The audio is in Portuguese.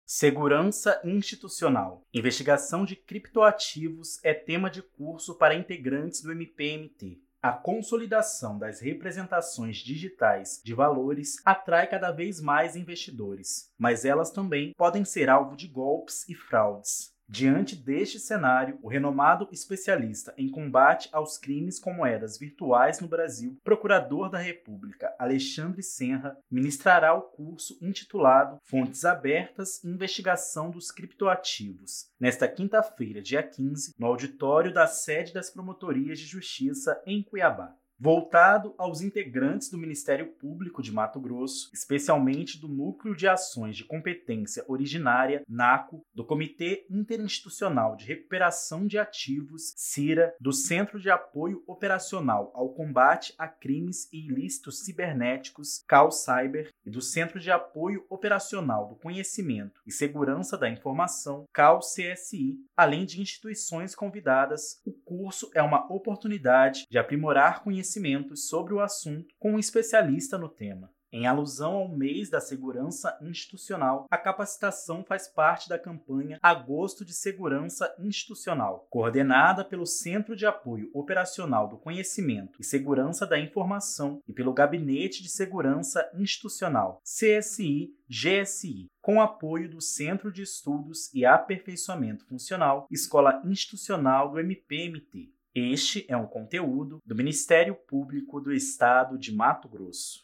Segurança institucional. Investigação de criptoativos é tema de curso para integrantes do MPMT. A consolidação das representações digitais de valores atrai cada vez mais investidores, mas elas também podem ser alvo de golpes e fraudes. Diante deste cenário, o renomado especialista em combate aos crimes com moedas virtuais no Brasil, Procurador da República Alexandre Senra, ministrará o curso intitulado Fontes Abertas e Investigação dos Criptoativos, nesta quinta-feira, dia 15, no auditório da sede das Promotorias de Justiça em Cuiabá. Voltado aos integrantes do Ministério Público de Mato Grosso, especialmente do Núcleo de Ações de Competência Originária, NACO, do Comitê Interinstitucional de Recuperação de Ativos, CIRA, do Centro de Apoio Operacional ao Combate a Crimes e Ilícitos Cibernéticos, CalCyber, e do Centro de Apoio Operacional do Conhecimento e Segurança da Informação, CalCSI, além de instituições convidadas, o curso é uma oportunidade de aprimorar conhecimentos sobre o assunto com um especialista no tema. Em alusão ao mês da segurança institucional, a capacitação faz parte da campanha Agosto de Segurança Institucional, coordenada pelo Centro de Apoio Operacional do Conhecimento e Segurança da Informação e pelo Gabinete de Segurança Institucional, CSI-GSI, com apoio do Centro de Estudos e Aperfeiçoamento Funcional, Escola Institucional do MPMT. Este é um conteúdo do Ministério Público do Estado de Mato Grosso.